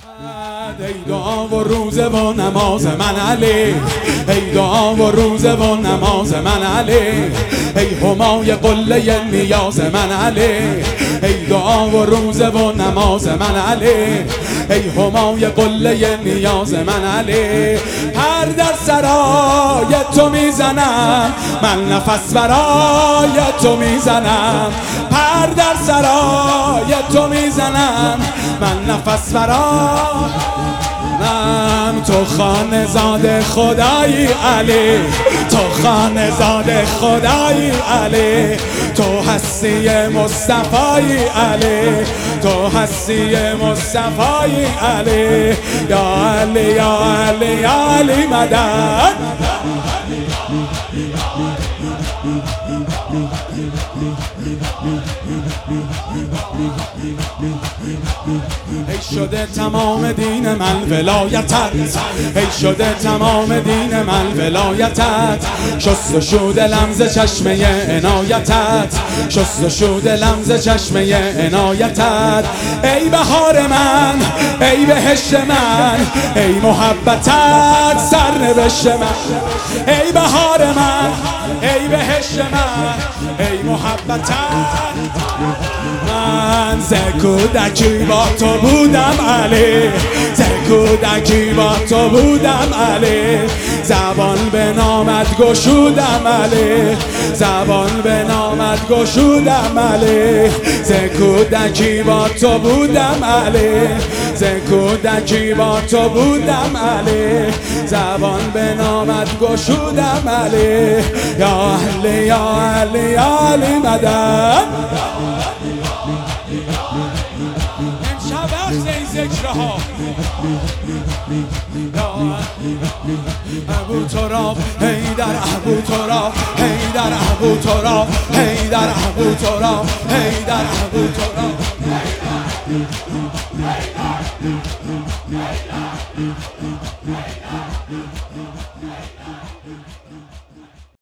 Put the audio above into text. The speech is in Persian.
ای دعا و روزه و نماز من علی، ای دعا و روزه و نماز من علی، ای همای قله نیاز من علی، ای دعا و روزه و نماز من علی، ای همای قله نیاز من علی. هر در سرای تو میزنم، من نفس برای تو میزنم، پر در سرای تو میزنم، من نفس برای تو خانه زاده خدایی علی، تو خانه زاده خدایی علی، تو هستی مصطفی علی، تو هستی مصطفی علی، یا علی یا علی یا علی مدد. ای شده تمام دین من ولایتت، ای شده تمام دین من ولایتت، شست و شود لمز چشمه عنایتت، شست و شود لمز چشمه عنایتت. ای بهار من، ای بهشت من، ای محبتت سرنوشت من، ای بهار من، ای بهشت من، ای محبتت. من ز کودکی با تو بودم علی، ز کودکی با تو بودم علی، زبان به نامت گشودم علی، زبان به نامت گشودم علی، ز کودکی با تو بودم علی، ز کودکی با تو بودم علی، زبان به نامت گشودم علی، یا علی یا علی یا علی مدد. امشب وقت این ذکرها ابو تراب حیدر، ابو تراب حیدر، ابو تراب حیدر، ابو تراب حیدر، ابو تراب.